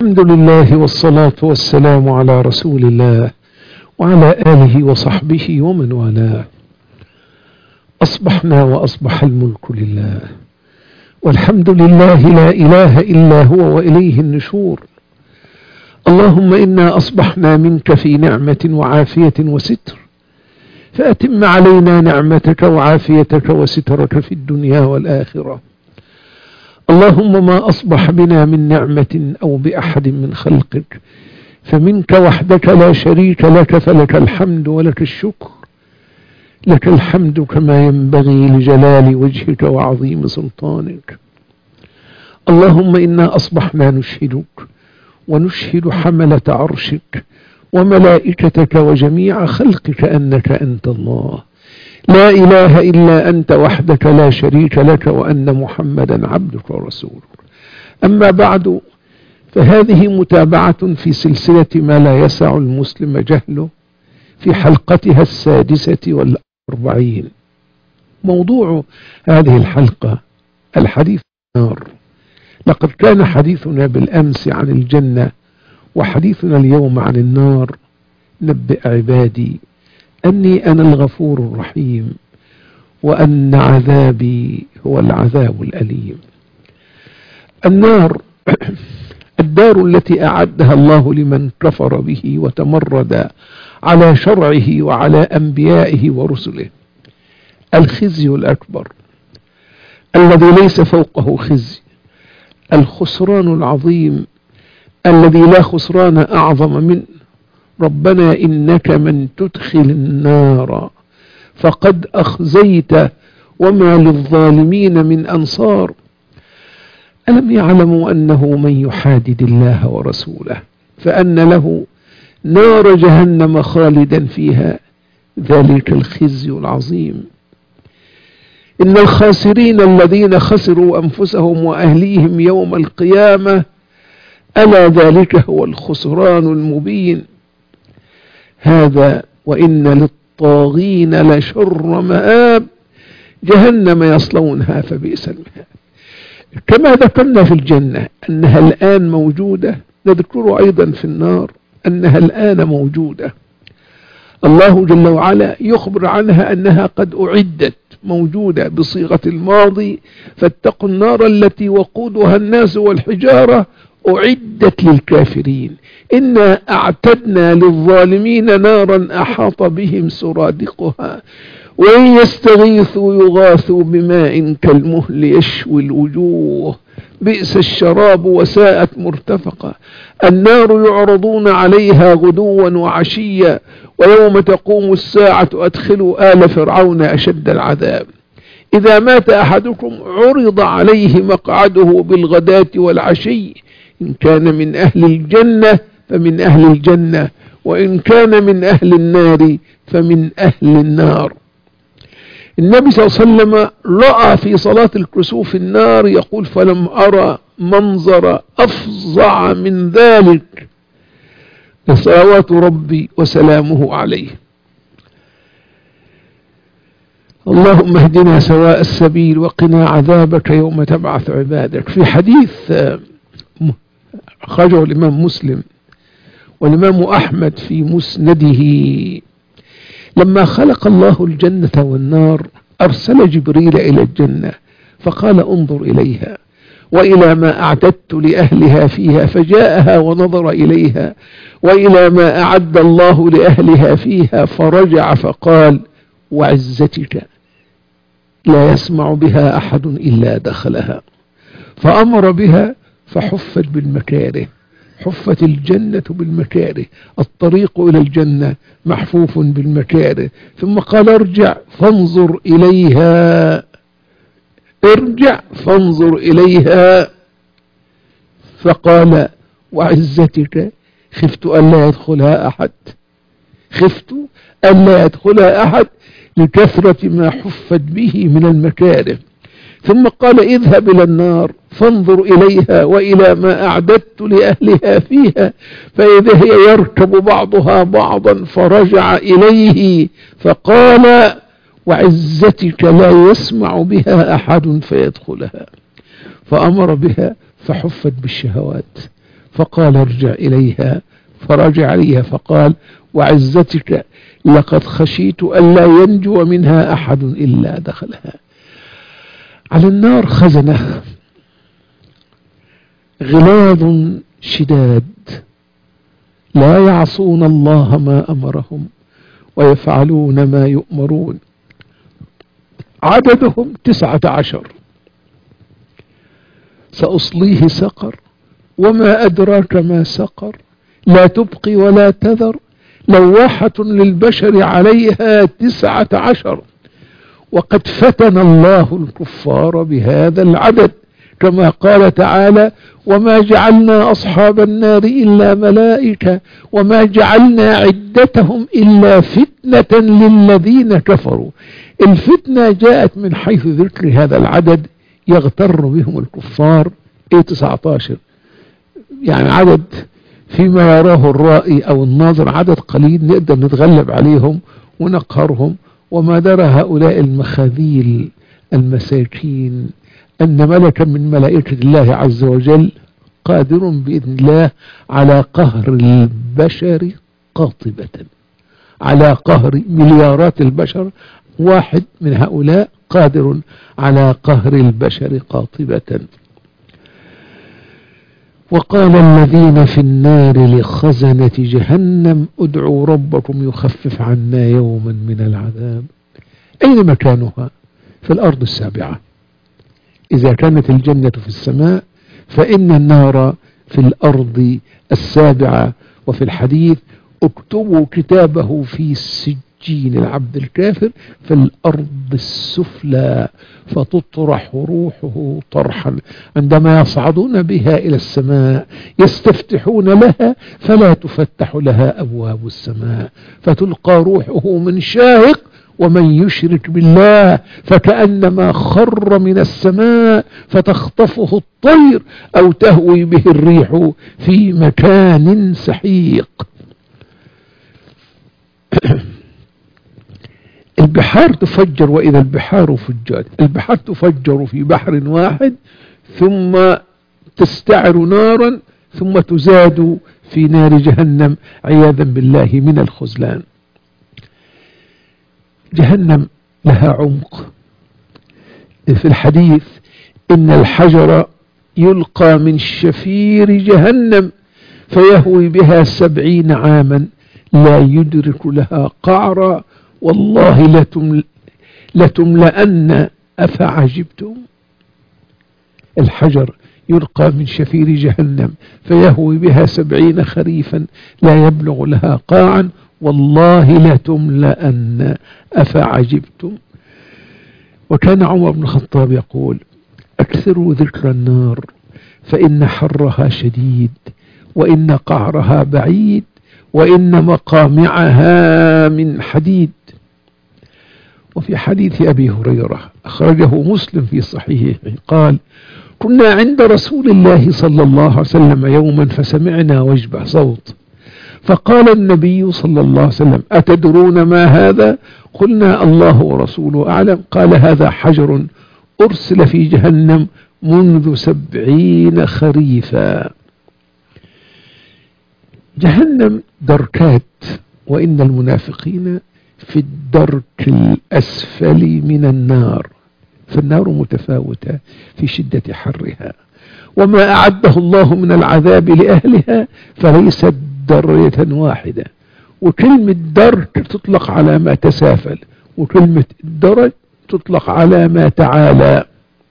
الحمد لله والصلاة والسلام على رسول الله وعلى آله وصحبه ومن والاه. أصبحنا وأصبح الملك لله، والحمد لله لا إله إلا هو وإليه النشور. اللهم إنا أصبحنا منك في نعمة وعافية وستر، فأتم علينا نعمتك وعافيتك وسترك في الدنيا والآخرة. اللهم ما أصبح بنا من نعمة أو بأحد من خلقك فمنك وحدك لا شريك لك، فلك الحمد ولك الشكر. لك الحمد كما ينبغي لجلال وجهك وعظيم سلطانك. اللهم إنا أصبحنا نشهدك ونشهد حملة عرشك وملائكتك وجميع خلقك أنك أنت الله، لا إله إلا أنت وحدك لا شريك لك، وأن محمدا عبدك ورسولك. أما بعد، فهذه متابعة في سلسلة ما لا يسع المسلم جهله في حلقتها 46. موضوع هذه الحلقة الحديث عن النار. لقد كان حديثنا بالأمس عن الجنة، وحديثنا اليوم عن النار. نبئ عبادي أني أنا الغفور الرحيم، وأن عذابي هو العذاب الأليم. النار الدار التي أعدها الله لمن كفر به وتمرد على شرعه وعلى أنبيائه ورسله. الخزي الأكبر الذي ليس فوقه خزي، الخسران العظيم الذي لا خسران أعظم منه. ربنا إنك من تدخل النار فقد أخزيت وما للظالمين من أنصار. ألم يعلموا أنه من يحادد الله ورسوله فأن له نار جهنم خالدا فيها، ذلك الخزي العظيم. إن الخاسرين الذين خسروا أنفسهم وأهليهم يوم القيامة، ألا ذلك هو الخسران المبين. هذا وإن للطاغين لشر مآب، جهنم يصلونها فبئس المهاد. كما ذكرنا في الجنة أنها الآن موجودة، نذكر أيضا في النار أنها الآن موجودة. الله جل وعلا يخبر عنها أنها قد أعدت، موجودة بصيغة الماضي. فاتقوا النار التي وقودها الناس والحجارة أعدت للكافرين، إنا أعتدنا للظالمين نارا أحاط بهم سرادقها، وإن يستغيثوا يغاثوا بماء كالمهل يشوي الوجوه، بئس الشراب وساءت مرتفقا. النار يعرضون عليها غدوا وعشيا، ويوم تقوم الساعة أدخلوا آل فرعون أشد العذاب. إذا مات أحدكم عرض عليه مقعده بالغداة والعشي، إن كان من أهل الجنة فمن أهل الجنة، وإن كان من أهل النار فمن أهل النار. النبي صلى الله عليه وسلم رأى في صلاة الكسوف النار، يقول: فلم أرى منظر أفظع من ذلك، صلوات ربي وسلامه عليه. اللهم اهدنا سواء السبيل وقنا عذابك يوم تبعث عبادك. في حديث أخرجه الإمام مسلم والإمام أحمد في مسنده، لما خلق الله الجنة والنار أرسل جبريل إلى الجنة فقال: انظر إليها وإلى ما أعددت لأهلها فيها، فجاءها ونظر إليها وإلى ما أعد الله لأهلها فيها، فرجع فقال: وعزتك لا يسمع بها أحد إلا دخلها. فأمر بها فحفت بالمكاره، حفت الجنة بالمكاره، الطريق إلى الجنة محفوف بالمكاره. ثم قال: ارجع فانظر إليها، ارجع فانظر إليها. فقال: وعزتك خفت أن لا يدخلها أحد، خفت أن لا يدخلها أحد لكثرة ما حفت به من المكاره. ثم قال: اذهب إلى النار فانظر إليها وإلى ما أعددت لأهلها فيها، فإذا هي يركب بعضها بعضا. فرجع إليه فقال: وعزتك لا يسمع بها أحد فيدخلها. فأمر بها فحفت بالشهوات، فقال ارجع إليها، فرجع إليها فقال وعزتك لقد خشيت ألا ينجو منها أحد إلا دخلها. على النار خزنة غلاظ شداد لا يعصون الله ما أمرهم ويفعلون ما يؤمرون، عددهم 19. سأصليه سقر وما أدراك ما سقر، لا تبقي ولا تذر، لواحة للبشر عليها 19. وقد فتن الله الكفار بهذا العدد كما قال تعالى وما جعلنا أصحاب النار إلا ملائكة وما جعلنا عدتهم إلا فتنة للذين كفروا. الفتنة جاءت من حيث ذكر هذا العدد يغتر بهم الكفار. 19 يعني عدد فيما يراه الرائي أو الناظر عدد قليل نقدر نتغلب عليهم ونقهرهم. وما درى هؤلاء المخاذيل المساكين أن ملكا من ملائكة الله عز وجل قادر بإذن الله على قهر البشر قاطبة، على قهر مليارات البشر. واحد من هؤلاء قادر على قهر البشر قاطبة. وقال الذين في النار لخزنة جهنم ادعوا ربكم يخفف عنا يوما من العذاب. أين مكانها؟ في الأرض السابعة. إذا كانت الجنة في السماء فإن النار في الأرض السابعة. وفي الحديث اكتبوا كتابه في سجين العبد الكافر في الأرض السفلى فتطرح روحه طرحا. عندما يصعدون بها إلى السماء يستفتحون لها فلا تفتح لها أبواب السماء فتلقى روحه من شاهق، ومن يشرك بالله فكأنما خر من السماء فتخطفه الطير أو تهوي به الريح في مكان سحيق. البحار تفجر، وإذا البحار فجرت. البحار تفجر في بحر واحد ثم تستعر نارا ثم تزاد في نار جهنم عياذا بالله من الخذلان. جهنم لها عمق. في الحديث إن الحجر يلقى من شفير جهنم فيهوي بها 70 عاما لا يدرك لها قعرا والله لتملأن أفعجبتم. الحجر يلقى من شفير جهنم فيهوي بها 70 خريفا لا يبلغ لها قاعا والله لتملأن أفعجبتم. وكان عمر بن الخطاب يقول أكثروا ذكر النار فإن حرها شديد وإن قعرها بعيد وإن مقامعها من حديد. وفي حديث أبي هريرة أخرجه مسلم في صحيحه قال كنا عند رسول الله صلى الله عليه وسلم يوما فسمعنا وجبة صوت فقال النبي صلى الله عليه وسلم أتدرون ما هذا؟ قلنا الله ورسوله أعلم. قال هذا حجر أرسل في جهنم منذ 70 خريفا. جهنم دركات، وإن المنافقين في الدرك الأسفل من النار، فالنار متفاوتة في شدة حرها، وما أعده الله من العذاب لأهلها فليست درجة واحدة. وكلمة درك تطلق على ما تسافل، وكلمة درج تطلق على ما تعالى.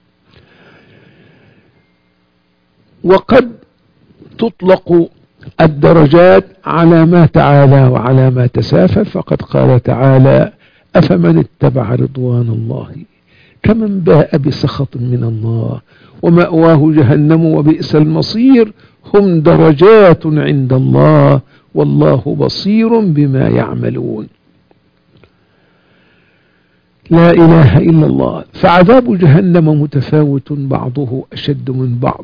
وقد تطلق الدرجات على ما تعالى وعلى ما تسافل، فقد قال تعالى أفمن اتبع رضوان الله كمن باء بسخط من الله ومأواه جهنم وبئس المصير هم درجات عند الله والله بصير بما يعملون. لا إله إلا الله. فعذاب جهنم متفاوت بعضه أشد من بعض.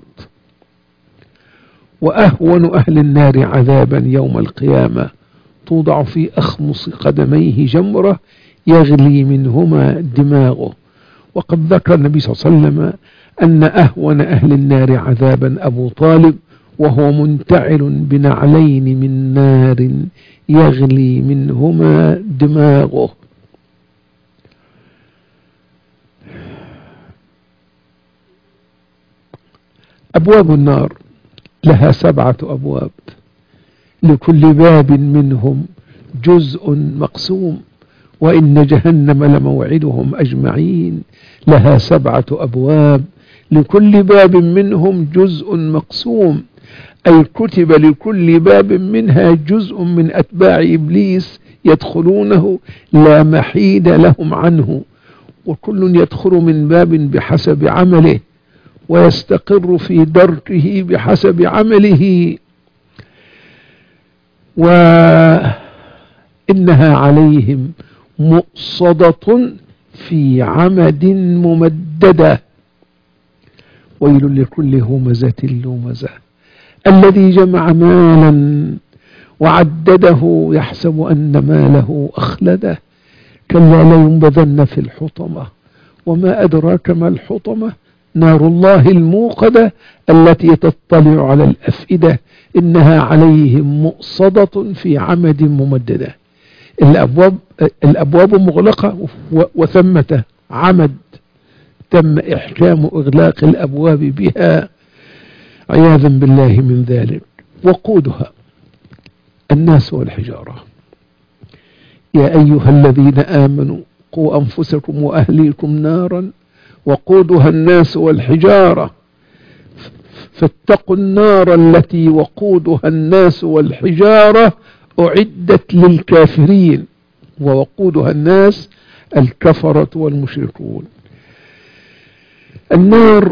وأهون أهل النار عذابا يوم القيامة توضع في أخمص قدميه جمرة يغلي منهما دماغه. وقد ذكر النبي صلى الله عليه وسلم أن أهون أهل النار عذابا أبو طالب وهو منتعل بنعلين من نار يغلي منهما دماغه. أبواب النار لها 7 أبواب، لكل باب منهم جزء مقسوم، وإن جهنم لموعدهم أجمعين. لها 7 أبواب، لكل باب منهم جزء مقسوم، أي كتب لكل باب منها جزء من أتباع إبليس يدخلونه لا محيد لهم عنه، وكل يدخل من باب بحسب عمله ويستقر في دركه بحسب عمله. وإنها عليهم مؤصدة في عمد ممددة. ويل لكل همزة لمزة الذي جمع مالا وعدده يحسب أن ماله أخلده. كلا لينبذن في الحطمة، وما أدراك ما الحطمة، نار الله الموقدة التي تطلع على الأفئدة. إنها عليهم مؤصدة في عمد ممددة. الأبواب مغلقة وثمة عمد تم إحكام إغلاق الأبواب بها عياذا بالله من ذلك. وقودها الناس والحجارة. يا أيها الذين آمنوا قوا أنفسكم وأهليكم نارا وقودها الناس والحجارة، فاتقوا النار التي وقودها الناس والحجارة أعدت للكافرين. ووقودها الناس الكفرة والمشركون. النار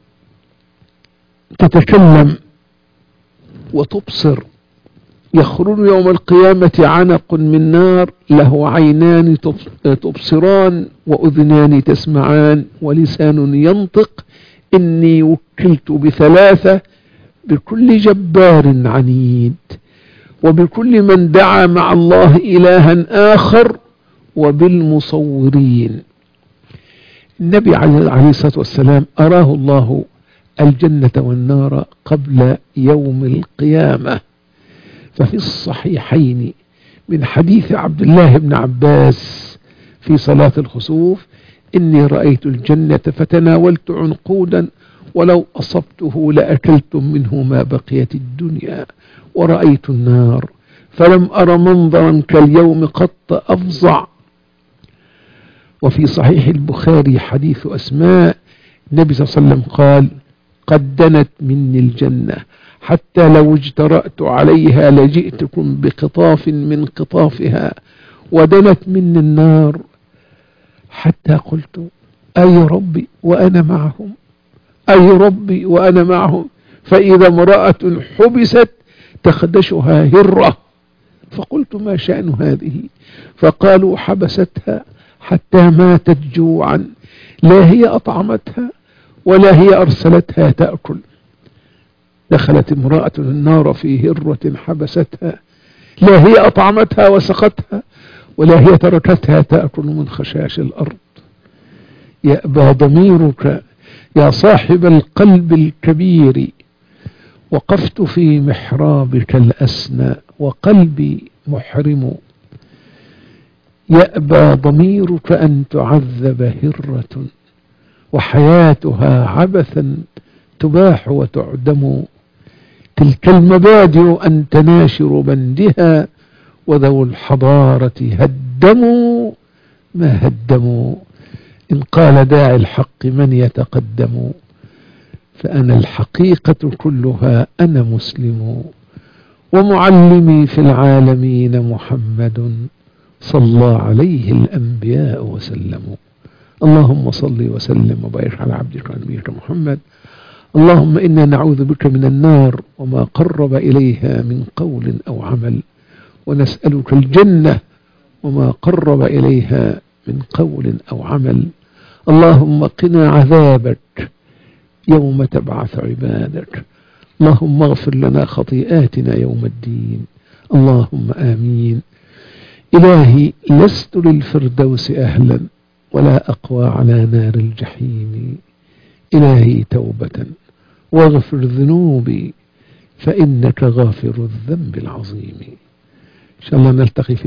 تتكلم وتبصر. يخرج يوم القيامة عنق من نار له عينان تبصران وأذنان تسمعان ولسان ينطق. إني وكلت ب3 بكل جبار عنيد، وبكل من دعا مع الله إلها آخر، وبالمصورين. النبي عليه الصلاة والسلام أراه الله الجنة والنار قبل يوم القيامة. ففي الصحيحين من حديث عبد الله بن عباس في صلاة الخسوف: إني رأيت الجنة فتناولت عنقودا ولو أصبته لأكلتم منه ما بقيت الدنيا، ورأيت النار فلم أر منظرا كاليوم قط أفظع. وفي صحيح البخاري حديث أسماء النبي صلى الله عليه وسلم قال: قد دنت مني الجنة حتى لو اجترأت عليها لجئتكم بقطاف من قطافها، ودنت مني النار حتى قلت: أي ربي وأنا معهم، أي ربي وأنا معهم. فإذا امرأة حبست تخدشها هرة، فقلت: ما شأن هذه؟ فقالوا: حبستها حتى ماتت جوعا، لا هي أطعمتها ولا هي أرسلتها تأكل. دخلت امرأة النار في هرة حبستها، لا هي أطعمتها وسقتها ولا هي تركتها تأكل من خشاش الأرض. يأبى ضميرك يا صاحب القلب الكبير، وقفت في محرابك الأسنى وقلبي محرم. يأبى ضميرك أن تعذب هرة، وحياتها عبثا تباح وتعدم. تلك المبادئ أنت ناشر بندها، وذو الحضارة هدموا ما هدموا. إن قال داعي الحق من يتقدم، فأنا الحقيقة كلها أنا مسلم، ومعلمي في العالمين محمد صلى عليه الأنبياء وسلموا. اللهم صل وسلم وبارك على عبدك ونبيك محمد. اللهم إنا نعوذ بك من النار وما قرب إليها من قول أو عمل، ونسألك الجنة وما قرب إليها من قول أو عمل. اللهم قنا عذابك يوم تبعث عبادك. اللهم اغفر لنا خطيئاتنا يوم الدين. اللهم آمين. إلهي لست للفردوس أهلا ولا أقوى على نار الجحيم. إلهي توبة واغفر ذنوبي فإنك غافر الذنب العظيم. إن شاء الله نلتقي في